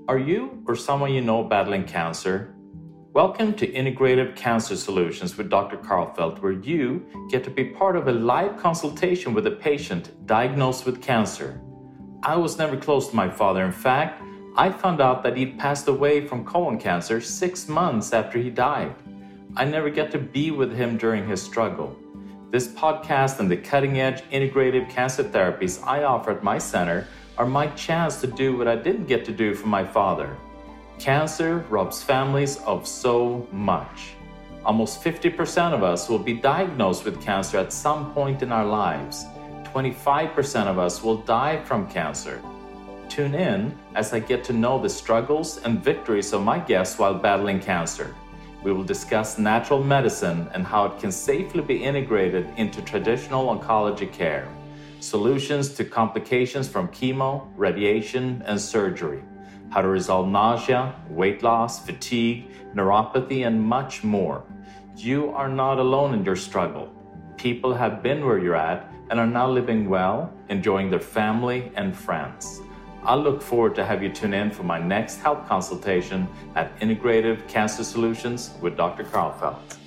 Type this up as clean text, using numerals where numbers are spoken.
Are you or someone you know battling cancer? Welcome to Integrative Cancer Solutions with Dr. Karlfeldt, where you get to be part of a live consultation with a patient diagnosed with cancer. I was never close to my father. In fact, I found out that he'd passed away from colon cancer 6 months after he died. I never got to be with him during his struggle. This podcast and the cutting-edge integrative cancer therapies I offer at my center are my chance to do what I didn't get to do for my father. Cancer robs families of so much. Almost 50% of us will be diagnosed with cancer at some point in our lives. 25% of us will die from cancer. Tune in as I get to know the struggles and victories of my guests while battling cancer. We will discuss natural medicine and how it can safely be integrated into traditional oncology care. Solutions to complications from chemo, radiation, and surgery. How to resolve nausea, weight loss, fatigue, neuropathy, and much more. You are not alone in your struggle. People have been where you're at and are now living well, enjoying their family and friends. I look forward to have you tune in for my next health consultation at Integrative Cancer Solutions with Dr. Karlfeldt.